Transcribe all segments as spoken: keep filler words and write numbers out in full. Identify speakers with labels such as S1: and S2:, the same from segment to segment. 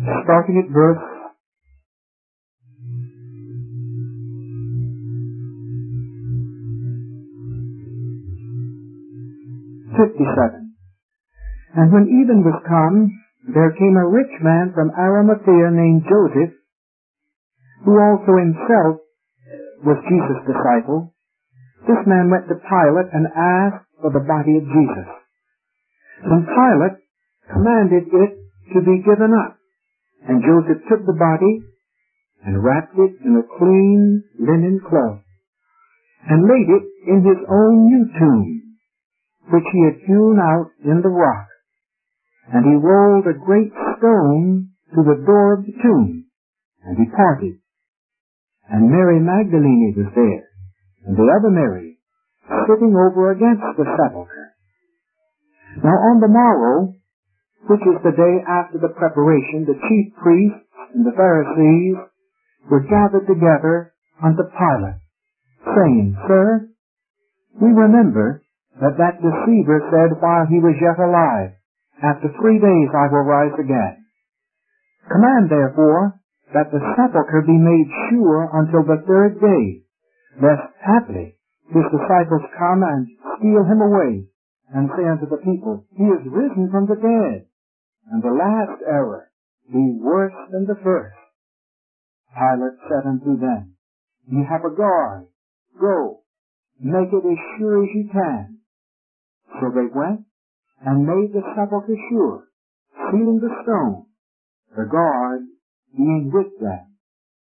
S1: starting at verse fifty-seven. And when even was come, there came a rich man from Arimathea named Joseph, who also himself was Jesus' disciple. This man went to Pilate and asked for the body of Jesus. And Pilate commanded it to be given up. And Joseph took the body and wrapped it in a clean linen cloth and laid it in his own new tomb, which he had hewn out in the rock. And he rolled a great stone to the door of the tomb and departed. And Mary Magdalene was there, and the other Mary, sitting over against the sepulchre. Now on the morrow, which is the day after the preparation, the chief priests and the Pharisees were gathered together unto Pilate, saying, Sir, we remember that that deceiver said while he was yet alive, After three days I will rise again. Command therefore that the sepulchre be made sure until the third day, lest haply his disciples come and steal him away, and say unto the people, He is risen from the dead, and the last error be worse than the first. Pilate said unto them, Ye have a guard. Go, make it as sure as ye can. So they went and made the sepulchre sure, sealing the stone, the guard being with them.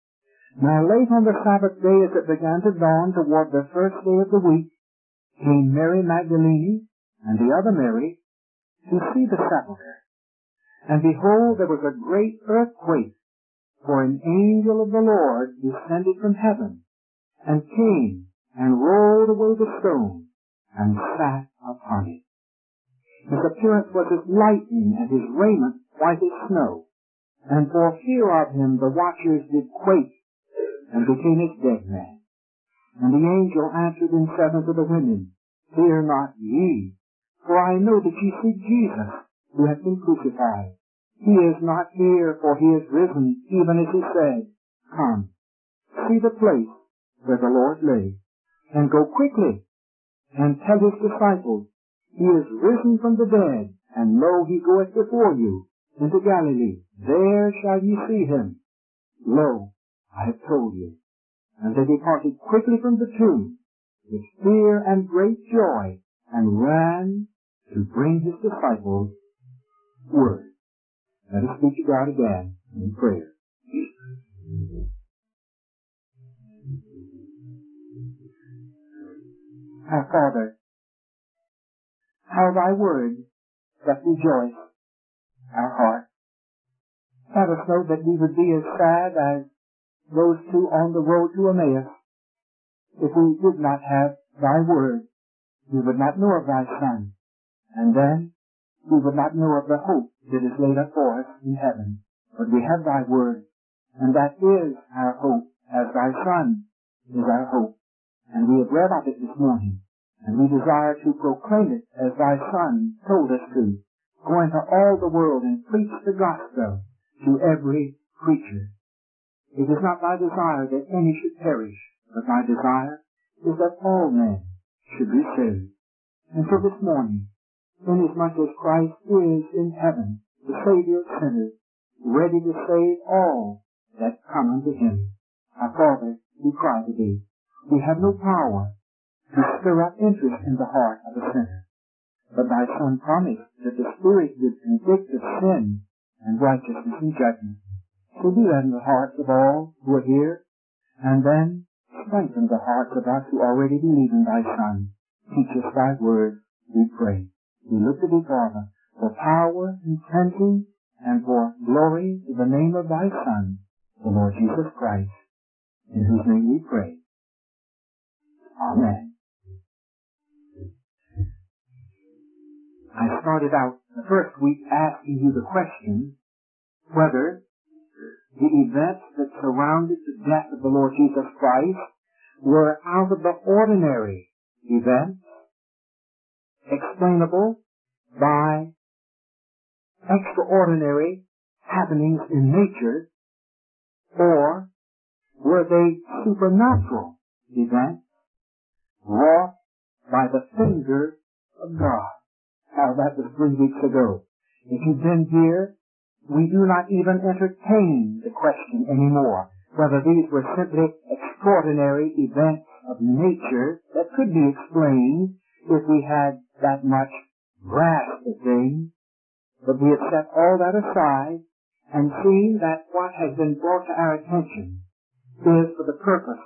S1: Now late on the Sabbath day, as it began to dawn toward the first day of the week, came Mary Magdalene and the other Mary to see the sepulchre. And behold, there was a great earthquake, for an angel of the Lord descended from heaven, and came and rolled away the stone, and sat upon it. His appearance was as lightning, and his raiment white as snow. And for fear of him the watchers did quake, and became as dead men. And the angel answered and said unto the women, Fear not ye, for I know that ye seek Jesus, who hath been crucified. He is not here, for he is risen, even as he said. Come, see the place where the Lord lay, and go quickly, and tell his disciples, He is risen from the dead, and lo, he goeth before you into Galilee. There shall ye see him. Lo, I have told you. And they departed quickly from the tomb, with fear and great joy, and ran to bring his disciples word. Let us speak to God again in prayer. Our Father, how thy word doth rejoice our heart. Let us know that we would be as sad as those two on the road to Emmaus if we did not have thy word. We would not know of thy Son, and then we would not know of the hope that is laid up for us in heaven. But we have thy word, and that is our hope, as thy Son is our hope. And we have read of it this morning, and we desire to proclaim it as thy Son told us to. Go into all the world and preach the gospel to every creature. It is not thy desire that any should perish, but thy desire is that all men should be saved. And so this morning, inasmuch as Christ is in heaven, the Savior of sinners, ready to save all that come unto him, our Father, we cry to thee. We have no power to stir up interest in the heart of a sinner, but thy Son promised that the Spirit would convict of sin and righteousness and judgment. So do that in the hearts of all who are here, and then strengthen the hearts of us who already believe in thy Son. Teach us thy word, we pray. We look to thee, Father, for power and cleansing and for glory to the name of thy Son, the Lord Jesus Christ, in whose name we pray. Amen. I started out the first week asking you the question whether the events that surrounded the death of the Lord Jesus Christ were out of the ordinary events, explainable by extraordinary happenings in nature, or were they supernatural events wrought by the finger of God? Now, that was three weeks ago. If you've been here, we do not even entertain the question anymore whether these were simply extraordinary events of nature that could be explained if we had that much grasp of things. But we have set all that aside and seen that what has been brought to our attention is for the purpose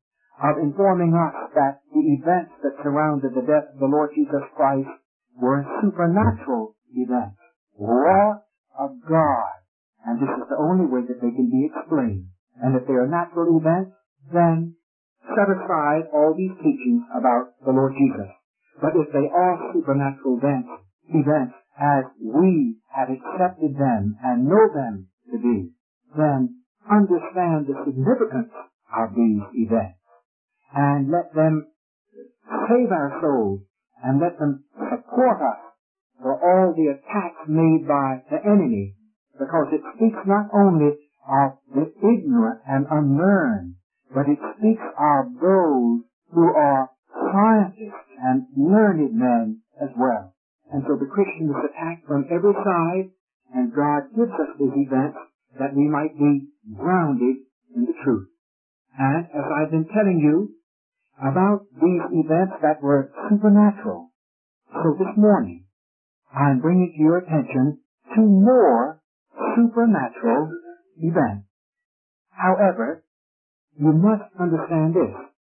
S1: of informing us that the events that surrounded the death of the Lord Jesus Christ were supernatural events, wrought of God. And this is the only way that they can be explained. And if they are natural events, then set aside all these teachings about the Lord Jesus. But if they are supernatural events, events as we have accepted them and know them to be, then understand the significance of these events and let them save our souls and let them support us for all the attacks made by the enemy, because it speaks not only of the ignorant and unlearned, but it speaks of those who are scientists and learned men as well. And so the Christian is attacked from every side, and God gives us these events that we might be grounded in the truth. And as I've been telling you about these events that were supernatural, so this morning I'm bringing to your attention two more supernatural events. However, you must understand this,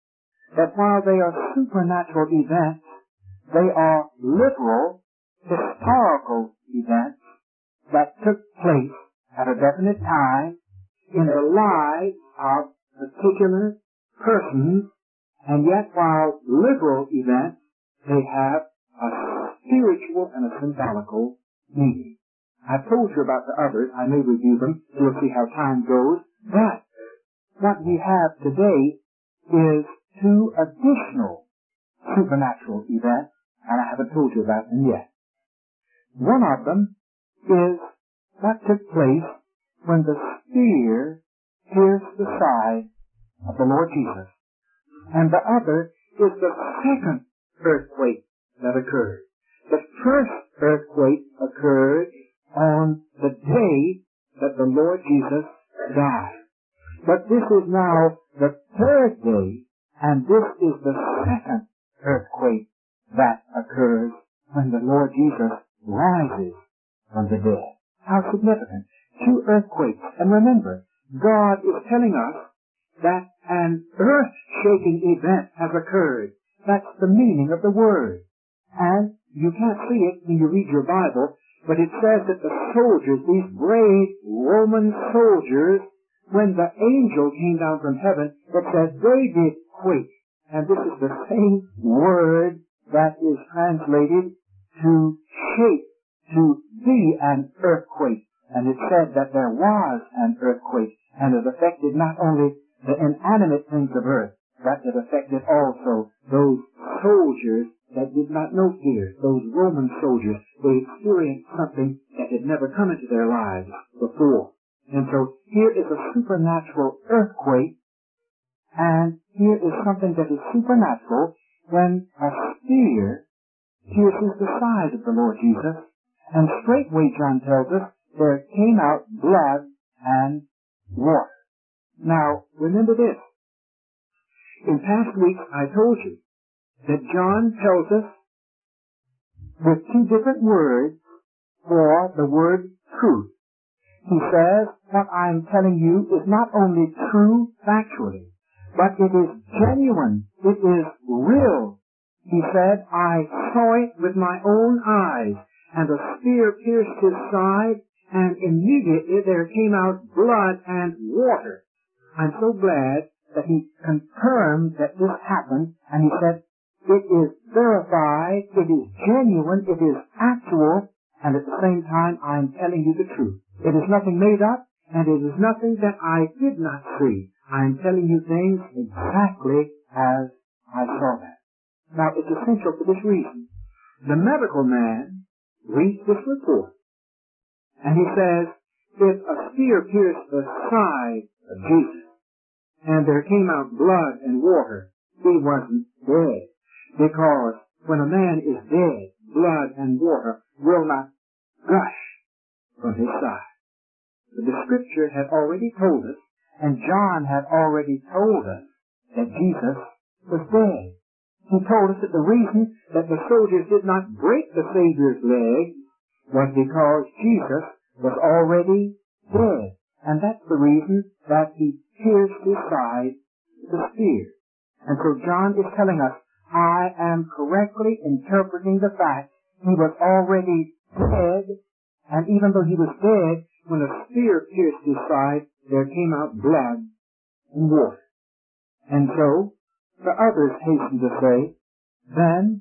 S1: that while they are supernatural events, they are literal, historical events that took place at a definite time in the lives of particular persons, and yet while literal events, they have a spiritual and a symbolical meaning. I've told you about the others. I may review them. You'll see how time goes. But what we have today is two additional supernatural events, and I haven't told you about them yet. One of them is what took place when the spear pierced the side of the Lord Jesus. And the other is the second earthquake that occurred. The first earthquake occurred on the day that the Lord Jesus died. But this is now the third day, and this is the second earthquake that occurs when the Lord Jesus rises from the dead. How significant. Two earthquakes. And remember, God is telling us that an earth-shaking event has occurred. That's the meaning of the word. And you can't see it when you read your Bible, but it says that the soldiers, these brave Roman soldiers, when the angel came down from heaven, it says they did quake. And this is the same word that is translated to shake, to be an earthquake. And it said that there was an earthquake, and it affected not only the inanimate things of earth, but it affected also those soldiers that did not know fear, those Roman soldiers. They experienced something that had never come into their lives before. And so here is a supernatural earthquake, and here is something that is supernatural when a spear pierces the side of the Lord Jesus, and straightway, John tells us, there came out blood and water. Now, remember this. In past weeks, I told you that John tells us with two different words for the word truth. He says, what I'm telling you is not only true factually, but it is genuine. It is real. He said, I saw it with my own eyes, and a spear pierced his side, and immediately there came out blood and water. I'm so glad that he confirmed that this happened, and he said, it is verified, it is genuine, it is actual, and at the same time, I'm telling you the truth. It is nothing made up, and it is nothing that I did not see. I'm telling you things exactly as I saw them. Now, it's essential for this reason. The medical man reads this report, and he says, if a spear pierced the side of Jesus and there came out blood and water, he wasn't dead. Because when a man is dead, blood and water will not gush from his side. But the Scripture had already told us, and John had already told us, that Jesus was dead. He told us that the reason that the soldiers did not break the Savior's leg was because Jesus was already dead. And that's the reason that he pierced his side with a spear. And so John is telling us, I am correctly interpreting the fact he was already dead, and even though he was dead, when a spear pierced his side, there came out blood and water. And so, the others hasten to say, then,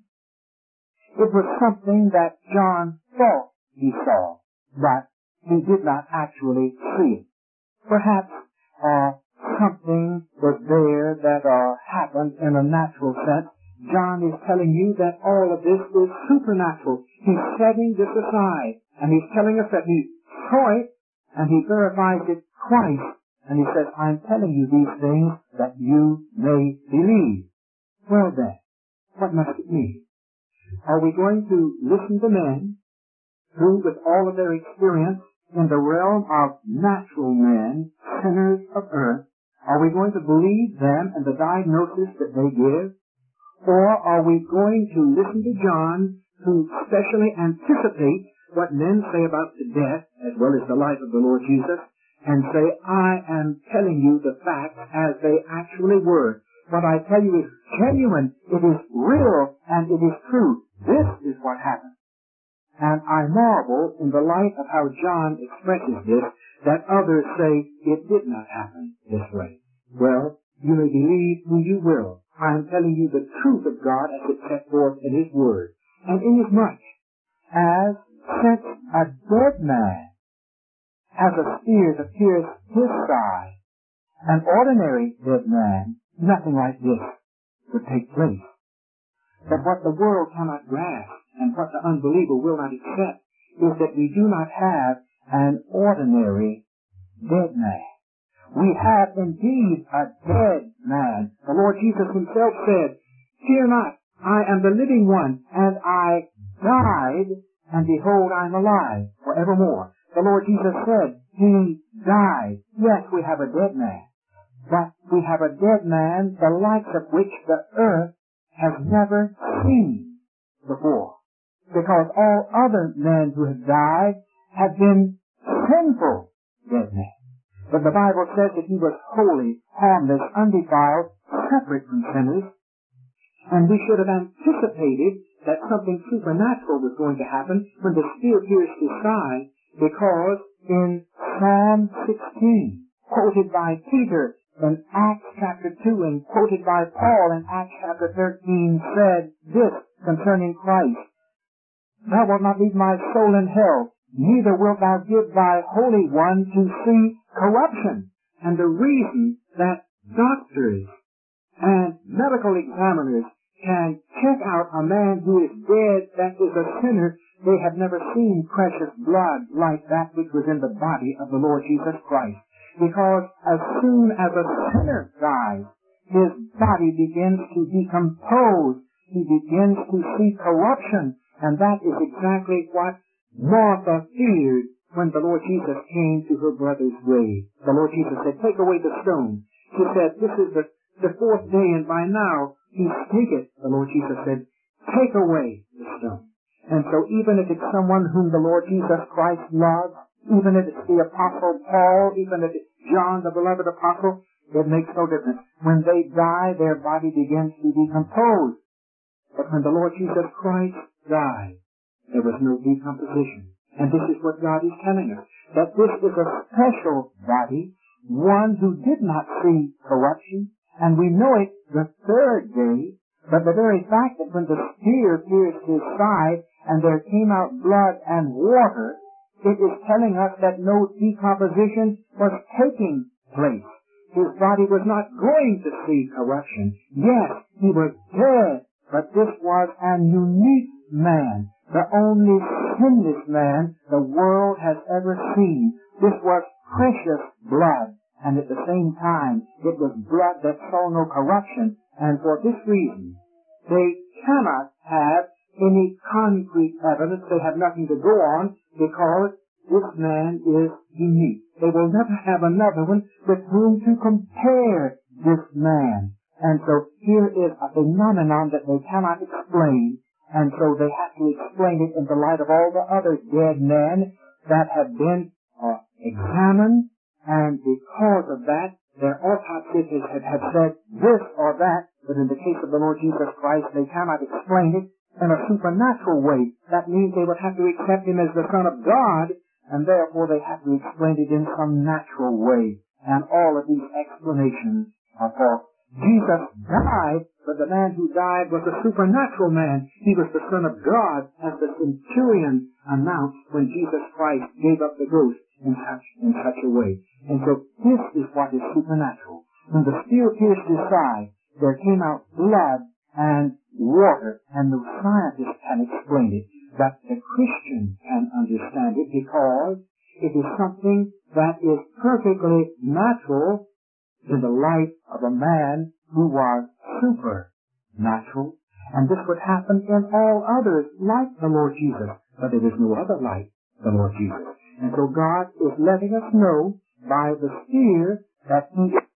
S1: it was something that John thought he saw, but he did not actually see it. Perhaps uh, something was there that uh, happened in a natural sense. John is telling you that all of this is supernatural. He's setting this aside, and he's telling us that he saw it, and he verifies it twice, and he says, I'm telling you these things that you may believe. Well then, what must it mean? Are we going to listen to men who, with all of their experience in the realm of natural men, sinners of earth, are we going to believe them and the diagnosis that they give? Or are we going to listen to John, who specially anticipates what men say about the death as well as the life of the Lord Jesus, and say, I am telling you the facts as they actually were. What I tell you is genuine, it is real, and it is true. This is what happened. And I marvel in the light of how John expresses this, that others say it did not happen this way. Well, you may believe who you will. I am telling you the truth of God as it set forth in His Word. And inasmuch as since a dead man has a spear to pierce his side, an ordinary dead man, nothing like this would take place. But what the world cannot grasp and what the unbeliever will not accept is that we do not have an ordinary dead man. We have indeed a dead man. The Lord Jesus Himself said, fear not, I am the living one, and I died, and behold, I am alive forevermore. The Lord Jesus said, He died. Yes, we have a dead man. But we have a dead man, the likes of which the earth has never seen before. Because all other men who have died have been sinful dead men. But the Bible says that He was holy, harmless, undefiled, separate from sinners. And we should have anticipated that something supernatural was going to happen when the spear pierced His side, because in Psalm sixteen, quoted by Peter in Acts chapter two and quoted by Paul in Acts chapter thirteen, said this concerning Christ, Thou wilt not leave my soul in hell, neither wilt thou give thy Holy One to see corruption. And the reason that doctors and medical examiners can check out a man who is dead, that is a sinner, they have never seen precious blood like that which was in the body of the Lord Jesus Christ. Because as soon as a sinner dies, his body begins to decompose. He begins to see corruption. And that is exactly what Martha feared when the Lord Jesus came to her brother's grave. The Lord Jesus said, take away the stone. She said, this is the, the fourth day, and by now he stinketh. The Lord Jesus said, take away the stone. And so even if it's someone whom the Lord Jesus Christ loves, even if it's the Apostle Paul, even if it's John, the beloved apostle, it makes no difference. When they die, their body begins to decompose. But when the Lord Jesus Christ died, there was no decomposition. And this is what God is telling us, that this is a special body, one who did not see corruption, and we know it the third day, but the very fact that when the spear pierced his side and there came out blood and water, it is telling us that no decomposition was taking place. His body was not going to see corruption. Yes, he was dead, but this was an unique man, the only sinless man the world has ever seen, This was precious blood, and at the same time, it was blood that saw no corruption, and for this reason, they cannot have any concrete evidence. They have nothing to go on because this man is unique. They will never have another one with whom to compare this man. And so here is a phenomenon that they cannot explain, and so they have to explain it in the light of all the other dead men that have been uh, examined, and because of that, their autopsies have, have said this or that, but in the case of the Lord Jesus Christ, they cannot explain it in a supernatural way. That means they would have to accept him as the Son of God, and therefore they have to explain it in some natural way. And all of these explanations are false. Jesus died, but the man who died was a supernatural man. He was the Son of God, as the centurion announced when Jesus Christ gave up the ghost in such, in such a way. And so this is what is supernatural. When the spear pierced his side, there came out blood and water, and no scientist can explain it, but the Christian can understand it because it is something that is perfectly natural in the life of a man who was supernatural. And this would happen in all others like the Lord Jesus, but there is no other like the Lord Jesus. And so God is letting us know by the spear that he is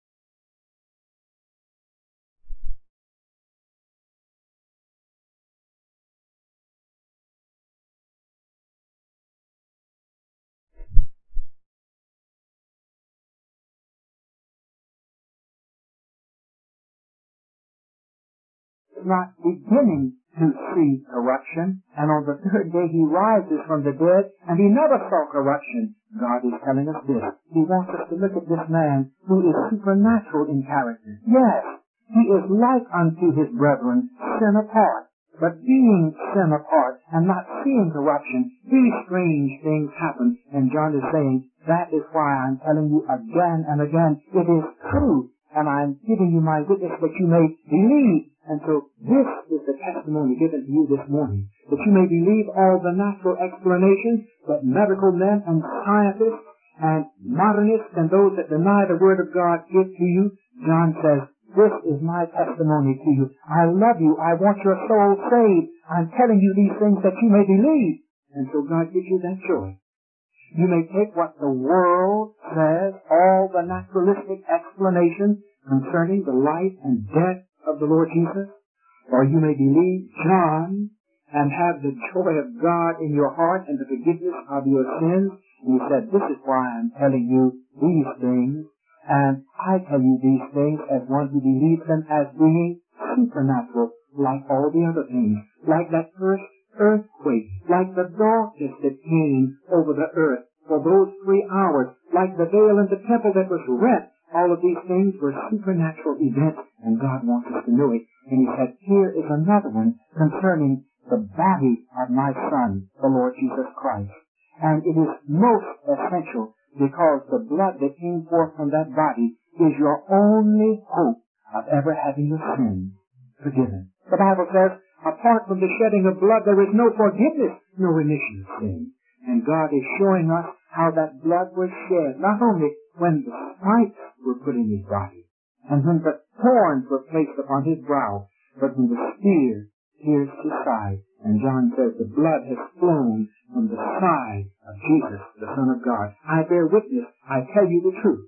S1: not beginning to see corruption, and on the third day he rises from the dead, and he never saw corruption. God is telling us this. He wants us to look at this man who is supernatural in character. Yes, he is like unto his brethren, sin apart. But being sin apart and not seeing corruption, these strange things happen. And John is saying, that is why I'm telling you again and again, it is true, and I'm giving you my witness that you may believe. And so this is the testimony given to you this morning, that you may believe all the natural explanations that medical men and scientists and modernists and those that deny the Word of God give to you. John says, this is my testimony to you. I love you. I want your soul saved. I'm telling you these things that you may believe. And so God gives you that joy. You may take what the world says, all the naturalistic explanations concerning the life and death of the Lord Jesus, or you may believe John and have the joy of God in your heart and the forgiveness of your sins. And he said, this is why I'm telling you these things, and I tell you these things as one who believes them as being supernatural, like all the other things, like that first earthquake, like the darkness that came over the earth for those three hours, like the veil in the temple that was rent. All of these things were supernatural events, and God wants us to know it. And he said, here is another one concerning the body of my Son, the Lord Jesus Christ. And it is most essential because the blood that came forth from that body is your only hope of ever having your sins forgiven. The Bible says, apart from the shedding of blood, there is no forgiveness, no remission of sin. And God is showing us how that blood was shed, not only when the stripes were put in his body, and when the thorns were placed upon his brow, but when the spear pierced his side. And John says the blood has flown from the side of Jesus, the Son of God. I bear witness, I tell you the truth.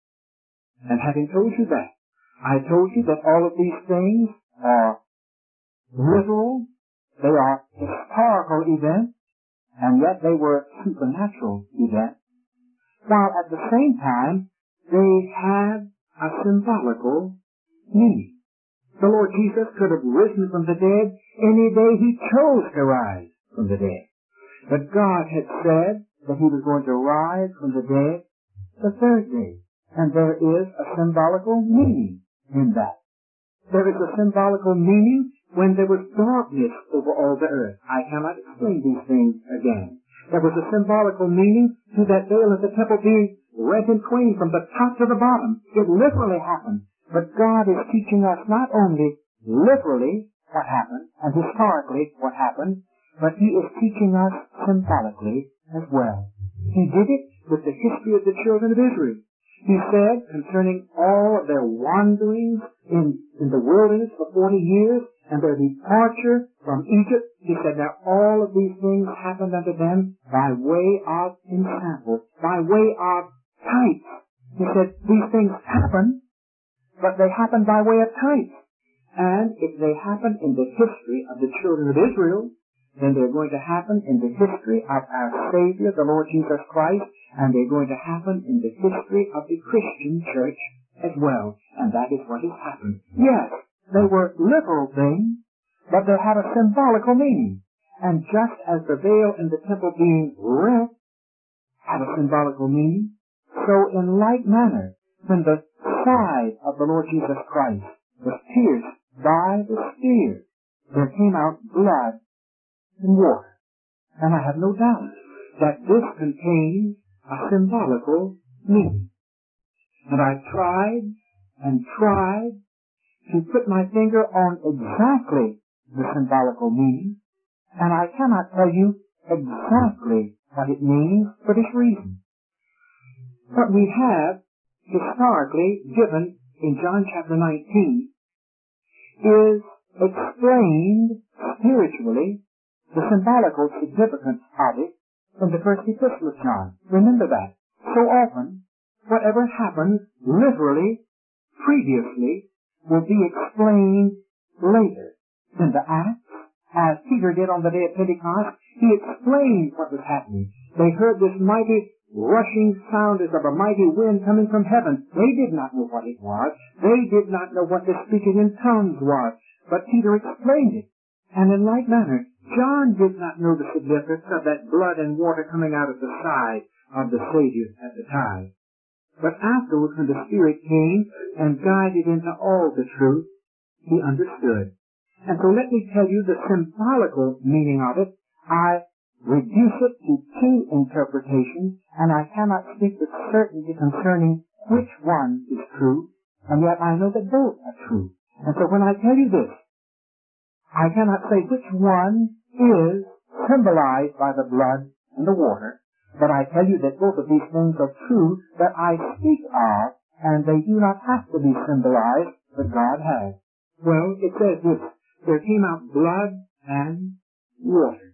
S1: And having told you that, I told you that all of these things are literal, they are historical events, and yet they were supernatural events, while at the same time they have a symbolical meaning. The Lord Jesus could have risen from the dead any day he chose to rise from the dead. But God had said that he was going to rise from the dead the third day. And there is a symbolical meaning in that. There is a symbolical meaning when there was darkness over all the earth. I cannot explain these things again. There was a symbolical meaning to that veil of the temple being rent in twain from the top to the bottom. It literally happened. But God is teaching us not only literally what happened and historically what happened, but he is teaching us symbolically as well. He did it with the history of the children of Israel. He said concerning all of their wanderings in, in the wilderness for forty years and their departure from Egypt, he said that all of these things happened unto them by way of ensample, by way of types. He said these things happen, but they happen by way of types. And if they happen in the history of the children of Israel, then they're going to happen in the history of our Savior, the Lord Jesus Christ, and they're going to happen in the history of the Christian church as well. And that is what has happened. Yes, they were literal things, but they had a symbolical meaning. And just as the veil in the temple being rent had a symbolical meaning, so in like manner, when the side of the Lord Jesus Christ was pierced by the spear, there came out blood and water. And I have no doubt that this contains a symbolical meaning. And I tried and tried to put my finger on exactly the symbolical meaning, and I cannot tell you exactly what it means for this reason. What we have historically given in John chapter nineteen is explained spiritually, the symbolical significance of it, in the first epistle of John. Remember that. So often, whatever happens literally, previously, will be explained later. In the Acts, as Peter did on the day of Pentecost, he explained what was happening. They heard this mighty rushing sound as of a mighty wind coming from heaven. They did not know what it was. They did not know what the speaking in tongues was. But Peter explained it. And in like manner, John did not know the significance of that blood and water coming out of the side of the Savior at the time. But afterwards, when the Spirit came and guided into all the truth, he understood. And so let me tell you the symbolical meaning of it. I reduce it to two interpretations, and I cannot speak with certainty concerning which one is true, and yet I know that both are true. And so when I tell you this, I cannot say which one is symbolized by the blood and the water, but I tell you that both of these things are true that I speak of, and they do not have to be symbolized, but God has. Well, it says this, there came out blood and water.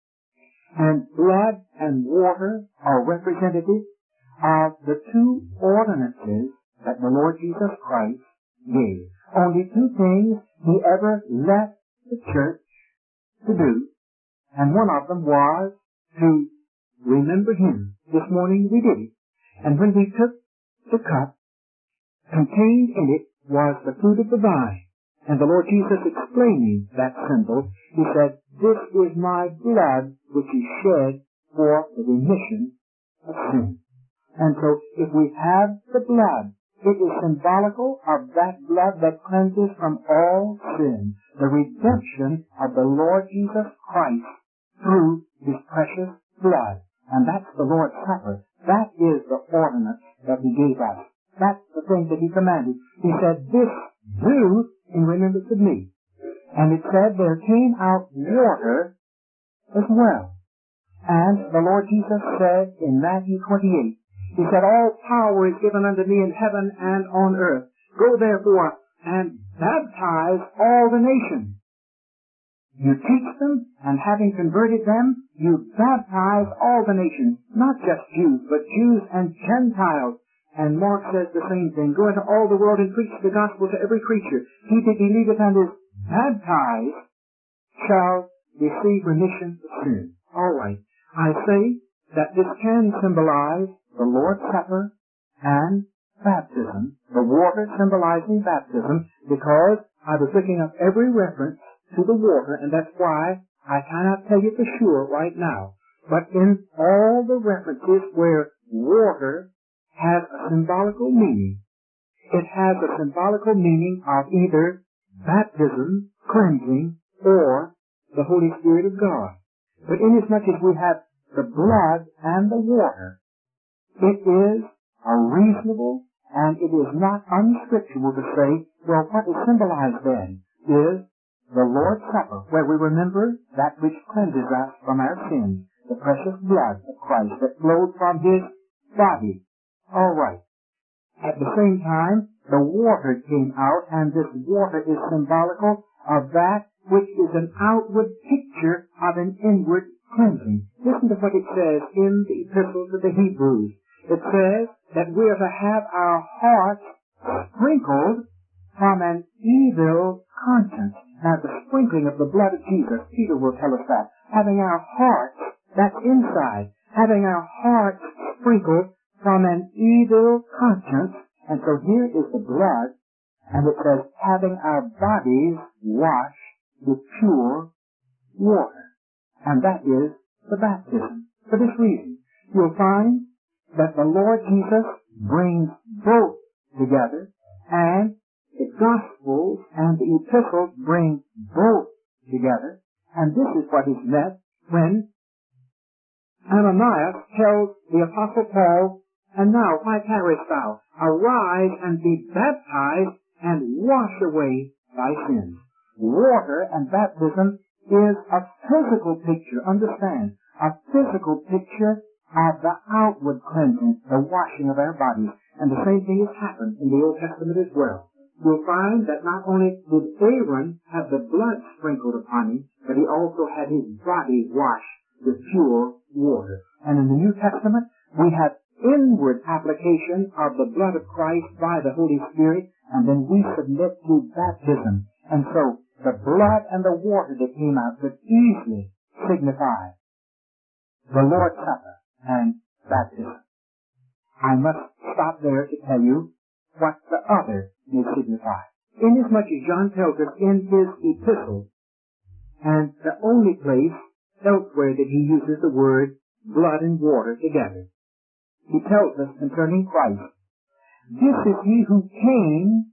S1: And blood and water are representative of the two ordinances that the Lord Jesus Christ gave. Only two things he ever left the church to do, and one of them was to remember him. This morning we did it. And when we took the cup, contained in it was the fruit of the vine. And the Lord Jesus explaining that symbol, he said, this is my blood which is shed for the remission of sin. And so if we have the blood, it is symbolical of that blood that cleanses from all sin, the redemption of the Lord Jesus Christ through his precious blood. And that's the Lord's Supper. That is the ordinance that he gave us. That's the thing that he commanded. He said, this do in remembrance of me. And it said there came out water as well. And the Lord Jesus said in Matthew twenty-eight, he said, all power is given unto me in heaven and on earth. Go therefore and baptize all the nations. You teach them, and having converted them, you baptize all the nations, not just Jews, but Jews and Gentiles. And Mark says the same thing. Go into all the world and preach the gospel to every creature. He that believeth and is baptized shall receive remission of sin. All right. I say that this can symbolize the Lord's Supper and baptism, the water symbolizing baptism, because I was looking up every reference to the water, and that's why I cannot tell you for sure right now. But in all the references where water has a symbolical meaning, it has a symbolical meaning of either baptism, cleansing, or the Holy Spirit of God. But inasmuch as we have the blood and the water, it is a reasonable and it is not unscriptural to say, well, what is symbolized then is the Lord's Supper, where we remember that which cleanses us from our sins, the precious blood of Christ that flowed from his body. All right. At the same time, the water came out, and this water is symbolical of that which is an outward picture of an inward cleansing. Listen to what it says in the epistle to the Hebrews. It says that we are to have our hearts sprinkled from an evil conscience. Now, the sprinkling of the blood of Jesus, Peter will tell us that. Having our hearts, that's inside, having our hearts sprinkled from an evil conscience. And so here is the blood, and it says, having our bodies washed with pure water. And that is the baptism. For this reason, you'll find that the Lord Jesus brings both together, and the Gospels and the Epistles bring both together. And this is what is meant when Ananias tells the Apostle Paul, and now, why tarriest thou? Arise and be baptized and wash away thy sins. Water and baptism is a physical picture, understand, a physical picture of the outward cleansing, the washing of our bodies. And the same thing has happened in the Old Testament as well. You'll find that not only did Aaron have the blood sprinkled upon him, but he also had his body washed with pure water. And in the New Testament, we have inward application of the blood of Christ by the Holy Spirit, and then we submit to baptism. And so, the blood and the water that came out could easily signify the Lord's Supper and baptism. I must stop there to tell you what the other may signify. Inasmuch as John tells us in his epistle, and the only place elsewhere that he uses the word blood and water together, he tells us concerning Christ, this is he who came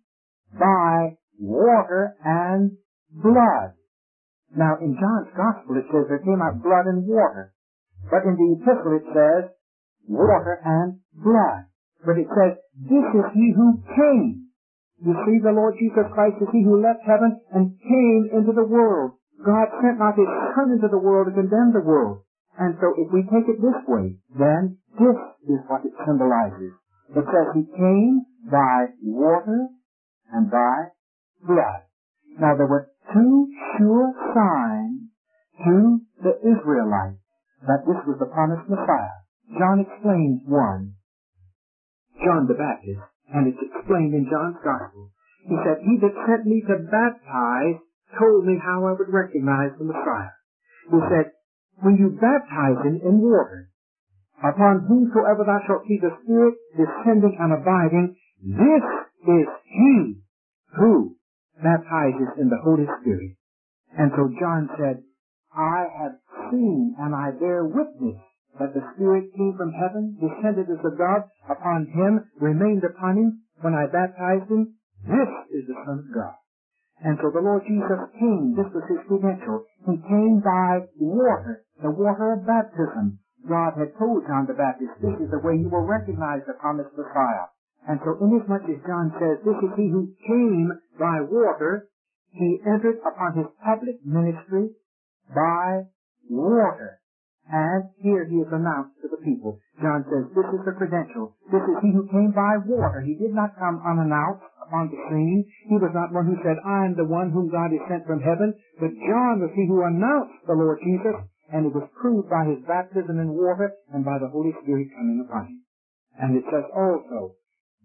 S1: by water and blood. Now, in John's Gospel it says there came out blood and water. But in the epistle it says water and blood. But it says, this is he who came. You see, the Lord Jesus Christ is he who left heaven and came into the world. God sent not his Son into the world to condemn the world. And so if we take it this way, then this is what it symbolizes. It says he came by water and by blood. Now there were two sure signs to the Israelites that this was the promised Messiah. John explains one. John the Baptist, and it's explained in John's Gospel. He said, he that sent me to baptize told me how I would recognize the Messiah. He said, when you baptize him in water, upon whomsoever thou shalt see the Spirit descending and abiding, this is he who baptizes in the Holy Spirit. And so John said, I have seen and I bear witness that the Spirit came from heaven, descended as a dove upon him, remained upon him when I baptized him. This is the Son of God. And so the Lord Jesus came. This was his credential. He came by water, the water of baptism. God had told John the Baptist, this is the way you will recognize the promised Messiah. And so inasmuch as John says, this is he who came by water, he entered upon his public ministry by water. And here he is announced to the people. John says, this is the credential. This is he who came by water. He did not come unannounced upon the scene. He was not one who said, I am the one whom God has sent from heaven. But John was he who announced the Lord Jesus, and it was proved by his baptism in water and by the Holy Spirit coming upon him. And it says also,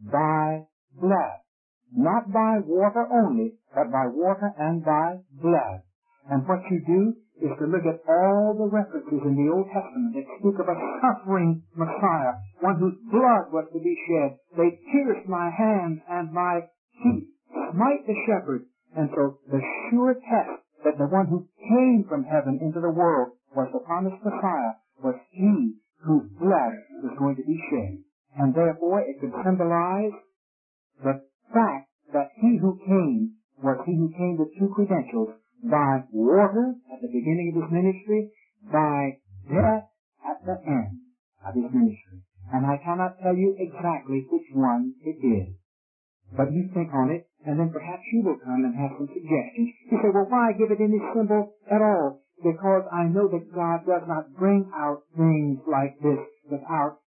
S1: by blood. Not by water only, but by water and by blood. And what you do is to look at all the references in the Old Testament that speak of a suffering Messiah, one whose blood was to be shed. They pierced my hands and my feet, smite the shepherd. And so the sure test that the one who came from heaven into the world was the promised Messiah was he whose blood was going to be shed. And therefore it could symbolize the fact that he who came was he who came with two credentials, by water at the beginning of his ministry, by death at the end of his ministry. And I cannot tell you exactly which one it is. But you think on it, and then perhaps you will come and have some suggestions. You say, well, why give it any symbol at all? Because I know that God does not bring out things like this without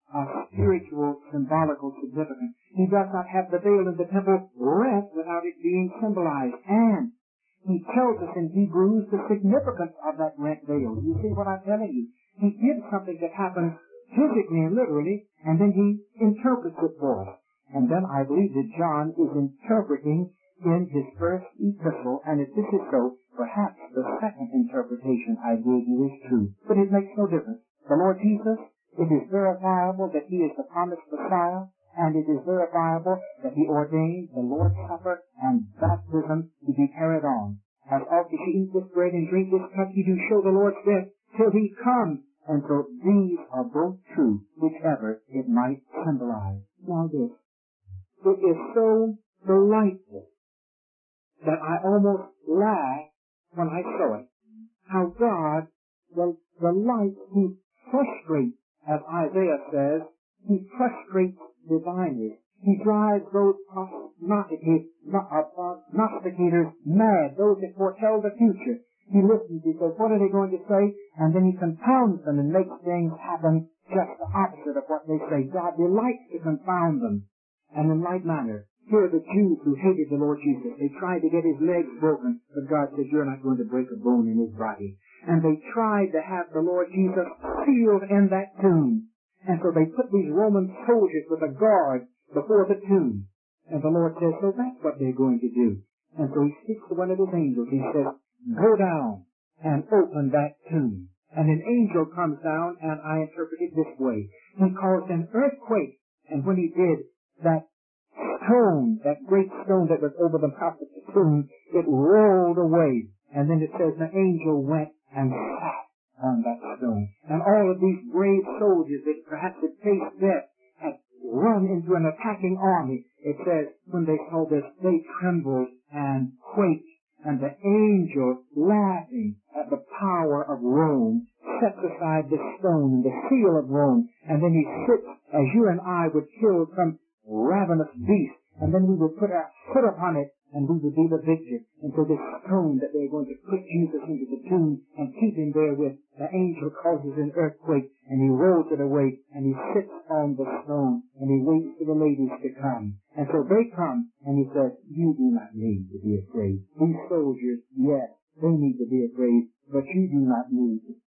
S1: a spiritual, symbolical significance. He does not have the veil in the temple rent without it being symbolized. And he tells us in Hebrews the significance of that rent veil. You see what I'm telling you? He gives something that happens physically and literally, and then he interprets it for us. And then I believe that John is interpreting in his first epistle, and if this is so, perhaps the second interpretation I gave you is true. But it makes no difference. The Lord Jesus, it is verifiable that he is the promised Messiah, and it is verifiable that he ordained the Lord's Supper and baptism to be carried on. As often as you eat this bread and drink this cup, you do show the Lord's death till he comes. And so these are both true, whichever it might symbolize. Now this, it is so delightful that I almost laughed when I saw it. How God, the, the light, he frustrates, as Isaiah says, he frustrates diviners. He drives those prognosticators mad, those that foretell the future. He listens, he says, what are they going to say? And then he confounds them and makes things happen just the opposite of what they say. God delights to confound them. And in like manner, here are the Jews who hated the Lord Jesus. They tried to get his legs broken, but God says, you're not going to break a bone in his body. And they tried to have the Lord Jesus sealed in that tomb. And so they put these Roman soldiers with a guard before the tomb. And the Lord says, so that's what they're going to do. And so he speaks to one of his angels. He says, go down and open that tomb. And an angel comes down, and I interpret it this way. He caused an earthquake, and when he did, that stone, that great stone that was over the mouth of the tomb, it rolled away. And then it says the angel went and sat on that stone. And all of these brave soldiers that perhaps had faced death had run into an attacking army. It says when they saw this, they trembled and quaked. And the angel, laughing at the power of Rome, sets aside the stone and the seal of Rome. And then he sits as you and I would kill some ravenous beast. And then we would put our foot upon it, and we would be the victor. And so this stone that they're going to put Jesus into the tomb and keep him there with, the angel causes an earthquake, and he rolls it away, and he sits on the stone, and he waits for the ladies to come. And so they come, and he says, you do not need to be afraid. These soldiers, yes, they need to be afraid, but you do not need to